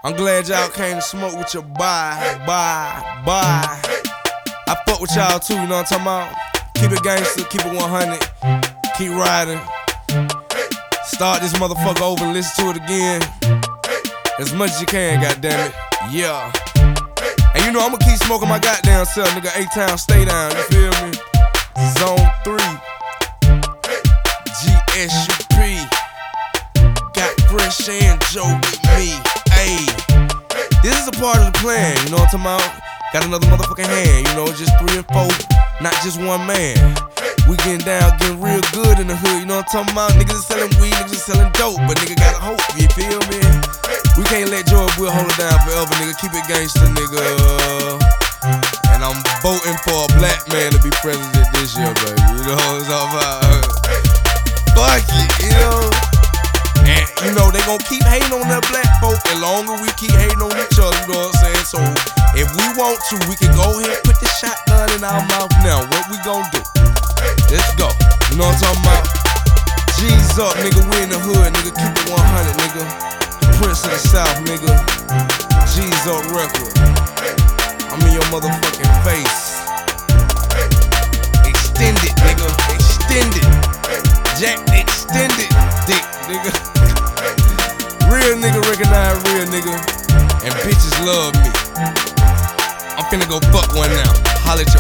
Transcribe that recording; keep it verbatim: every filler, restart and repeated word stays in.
I'm glad y'all came to smoke with your bye, bye, bye. I fuck with y'all too, you know what I'm talking about? Keep it gangster, keep it one hundred, keep riding. Start this motherfucker over and listen to it again as much as you can, goddammit. Yeah. And you know I'ma keep smoking my goddamn self, nigga. A-Town, stay down, you feel me? Zone three, G S U P. Got Fresh and Joe with me. Ayy, this is a part of the plan, you know what I'm talking about? Got another motherfucking hand, you know, just three and four, not just one man. We getting down, getting real good in the hood, you know what I'm talking about? Niggas is selling weed, niggas is selling dope, but nigga gotta hope, you feel me? We can't let Joe Will hold it down forever, nigga. Keep it gangster, nigga. And I'm voting for a black man to be president this year, baby. You know what I'm talking about? Fuck it, you know? And you know, they gon' keep hating on that black folk, and longer we keep hating on each other, you know what I'm saying? So, if we want to, we can go ahead and put the shotgun in our mouth now. What we gon' do? Let's go. You know what I'm talking about? G's up, nigga. We in the hood, nigga. Keep it one hundred, nigga. Prince of the South, nigga. G's up record. I'm in your motherfucking face. Extend it, nigga. Extend it. Jack extended dick, nigga. Real nigga recognize real nigga. And bitches love me. I'm finna go fuck one now. Holla at